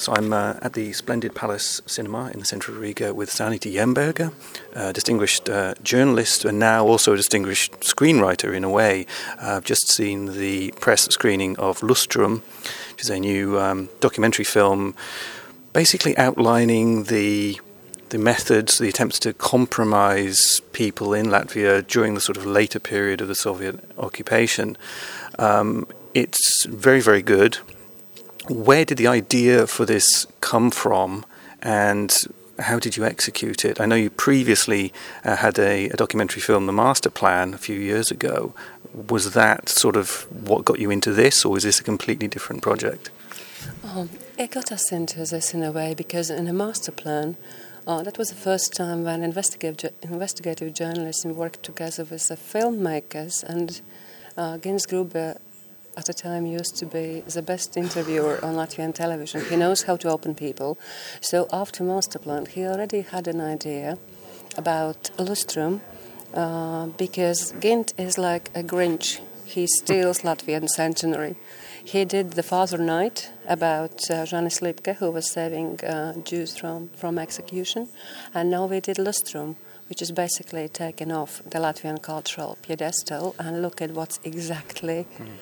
So I'm at the Splendid Palace Cinema in the centre of Riga with Sanita Jemberger, a distinguished journalist and now also a distinguished screenwriter in a way. I've just seen the press screening of Lustrum, which is a new documentary film basically outlining the methods, the attempts to compromise people in Latvia during the sort of later period of the Soviet occupation. It's very, very good. Where did the idea for this come from, and how did you execute it? I know you previously had a documentary film, The Master Plan, a few years ago. Was that sort of what got you into this, or was this a completely different project? It got us into this in a way, because in a master plan, that was the first time when investigative journalists worked together with the filmmakers, and Gins Gruber at the time used to be the best interviewer on Latvian television. He knows how to open people. So after master plan, he already had an idea about Lustrum, because Gint is like a Grinch. He steals Latvian centenary. He did The Father Night about Jānis Lipke, who was saving Jews from execution. And now we did Lustrum, which is basically taken off the Latvian cultural pedestal and look at what's exactly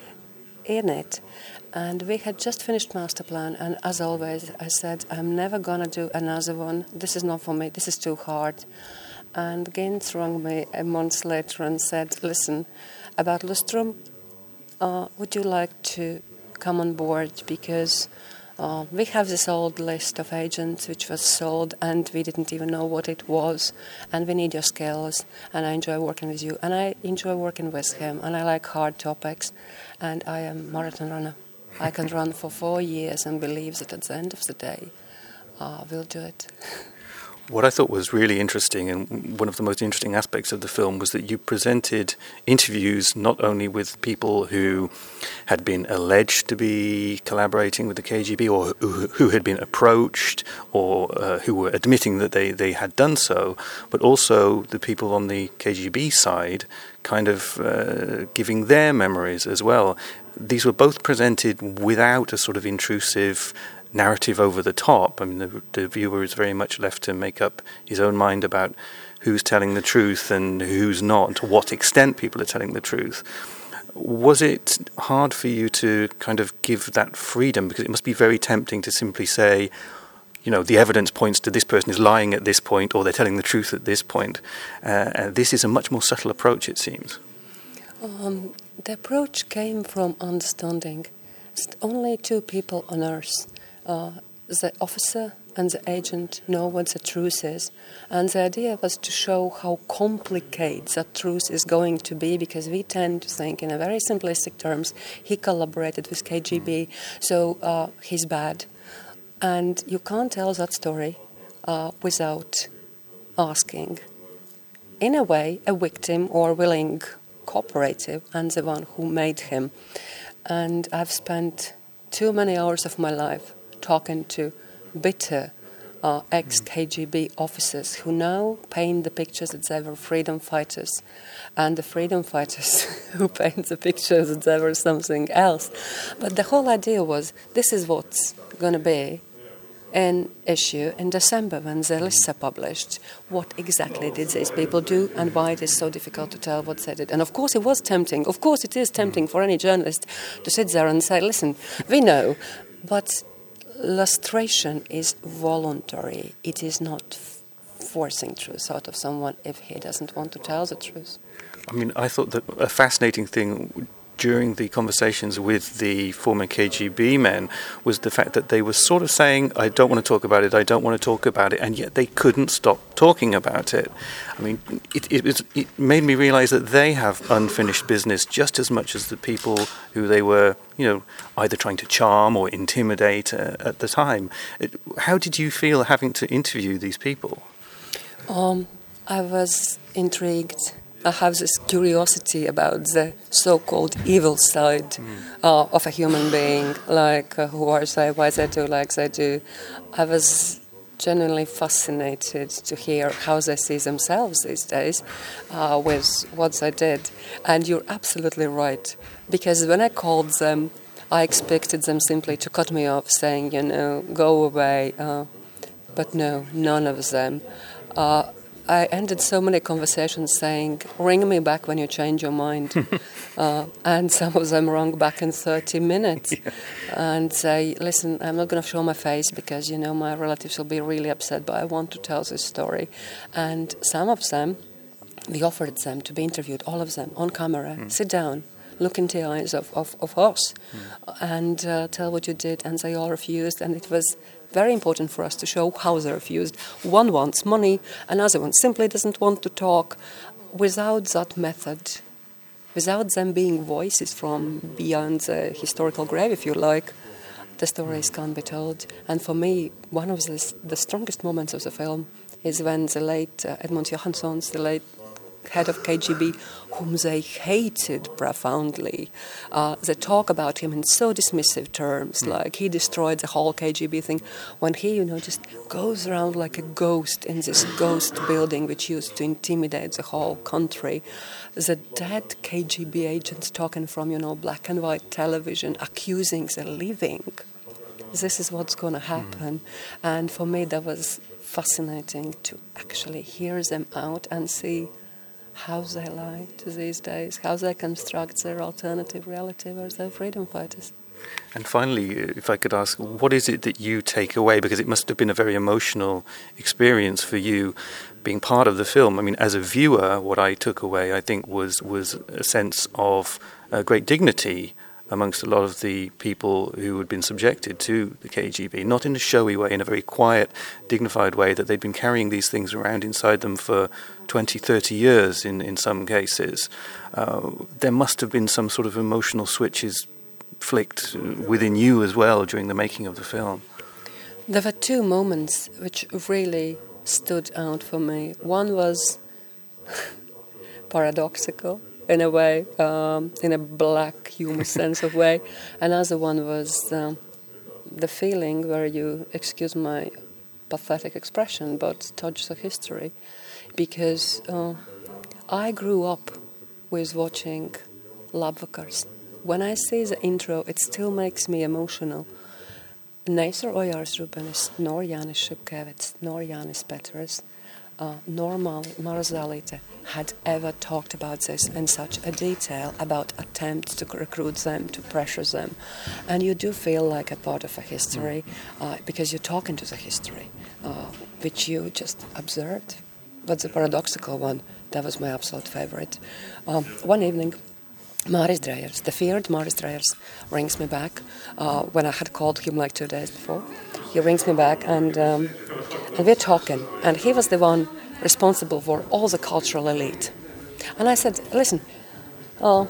in it. And we had just finished Master Plan, and as always, I said, I'm never going to do another one. This is not for me. This is too hard. And Gint rang me a month later and said, listen, about Lustrum, would you like to come on board, because we have this old list of agents which was sold and we didn't even know what it was, and we need your skills, and I enjoy working with you, and I enjoy working with him, and I like hard topics, and I am a marathon runner. I can run for 4 years and believe that at the end of the day we'll do it. What I thought was really interesting, and one of the most interesting aspects of the film, was that you presented interviews not only with people who had been alleged to be collaborating with the KGB, or who had been approached, or who were admitting that they had done so, but also the people on the KGB side kind of giving their memories as well. These were both presented without a sort of intrusive narrative over the top. I mean, the viewer is very much left to make up his own mind about who's telling the truth and who's not, to what extent people are telling the truth. Was it hard for you to kind of give that freedom? Because it must be very tempting to simply say, you know, the evidence points to this person is lying at this point, or they're telling the truth at this point. This is a much more subtle approach, it seems. The approach came from understanding. Only two people on Earth, the officer and the agent, know what the truth is. And the idea was to show how complicated that truth is going to be, because we tend to think in a very simplistic terms, he collaborated with KGB, so he's bad. And you can't tell that story without asking, in a way, a victim or willing cooperative, and the one who made him. And I've spent too many hours of my life talking to bitter ex-KGB officers who now paint the pictures that they were freedom fighters, and the freedom fighters who paint the pictures that they were something else. But the whole idea was, this is what's going to be an issue in December when the lists are published. What exactly did these people do, and why it is so difficult to tell what they did? And of course it was tempting. Of course it is tempting for any journalist to sit there and say, listen, we know, but lustration is voluntary. It is not forcing truth out of someone if he doesn't want to tell the truth. I mean, I thought that a fascinating thing during the conversations with the former KGB men was the fact that they were sort of saying, I don't want to talk about it, I don't want to talk about it, and yet they couldn't stop talking about it. I mean, it made me realize that they have unfinished business just as much as the people who they were, you know, either trying to charm or intimidate at the time. How did you feel having to interview these people? I was intrigued. I have this curiosity about the so-called evil side of a human being, like who are they, why they do like they do. I was genuinely fascinated to hear how they see themselves these days with what they did. And you're absolutely right, because when I called them I expected them simply to cut me off, saying, go away. But no, none of them. I ended so many conversations saying, ring me back when you change your mind. And some of them rang back in 30 minutes and say, listen, I'm not going to show my face because, my relatives will be really upset, but I want to tell this story. And some of them, we offered them to be interviewed, all of them, on camera, sit down, look into the eyes of us and tell what you did. And they all refused, and it was very important for us to show how they refused. One wants money, another one simply doesn't want to talk. Without that method, without them being voices from beyond the historical grave, if you like, the stories can't be told. And for me, one of the strongest moments of the film is when the late Edmund Johanssons, the late head of KGB, whom they hated profoundly. They talk about him in so dismissive terms, like he destroyed the whole KGB thing, when he, just goes around like a ghost in this ghost building which used to intimidate the whole country. The dead KGB agents talking from, black and white television, accusing the living. This is what's going to happen. And for me, that was fascinating to actually hear them out and see how they lie to these days, how they construct their alternative reality where they're freedom fighters. And finally, if I could ask, what is it that you take away? Because it must have been a very emotional experience for you being part of the film. I mean, as a viewer, what I took away, I think, was a sense of great dignity amongst a lot of the people who had been subjected to the KGB, not in a showy way, in a very quiet, dignified way, that they'd been carrying these things around inside them for 20, 30 years in some cases. There must have been some sort of emotional switches flicked within you as well during the making of the film. There were two moments which really stood out for me. One was paradoxical, in a way, in a black humour sense of way. Another one was the feeling where you, excuse my pathetic expression, but touch the history. Because I grew up with watching Labvakars. When I see the intro, it still makes me emotional. Neither Ojārs Rubenis, nor Jānis Šepkevits, nor Jānis Peters, nor Marzalite had ever talked about this in such a detail, about attempts to recruit them, to pressure them. And you do feel like a part of a history because you're talking to the history, which you just observed. But the paradoxical one, that was my absolute favorite. One evening, Māris Drejers, the feared Māris Drejers, rings me back when I had called him like 2 days before. He rings me back and we're talking. And he was the one responsible for all the cultural elite. And I said, listen, have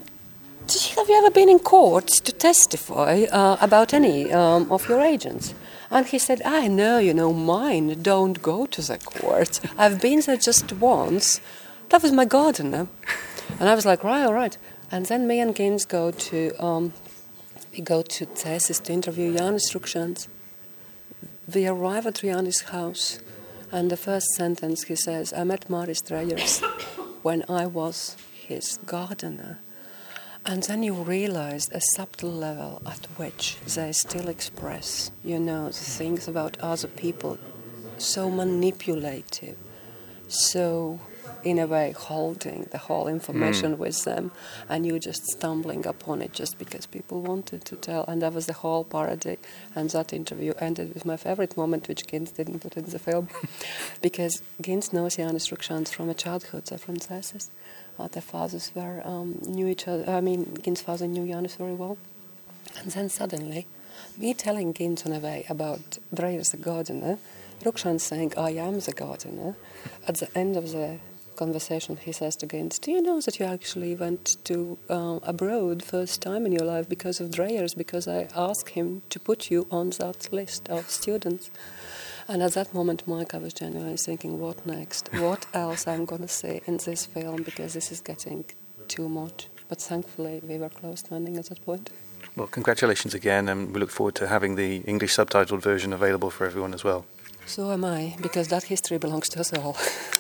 you ever been in court to testify about any of your agents? And he said, I know, mine don't go to the court. I've been there just once. That was my gardener. And I was like, right, all right. And then me and Gins go to Cesis to interview Jānis Rukšāns. We arrive at Jānis' house, and the first sentence he says, I met Māris Drejers when I was his gardener. And then you realize a subtle level at which they still express, the things about other people, so manipulative, so, in a way, holding the whole information with them, and you just stumbling upon it just because people wanted to tell. And that was the whole parody. And that interview ended with my favorite moment, which Gins didn't put in the film, because Gins knows Jānis Rukšāns from a childhood, they're from Cesis. Their fathers knew each other. Gins' father knew Jānis very well. And then suddenly, me telling Gins in a way about Drejers the gardener, Rukšāns saying, I am the gardener. At the end of the conversation, he says to Gins, do you know that you actually went to abroad first time in your life because of Drejers, because I asked him to put you on that list of students? And at that moment, Mike, I was genuinely thinking, what next? What else I'm going to say in this film? Because this is getting too much. But thankfully, we were close to ending at that point. Well, congratulations again, and we look forward to having the English subtitled version available for everyone as well. So am I, because that history belongs to us all.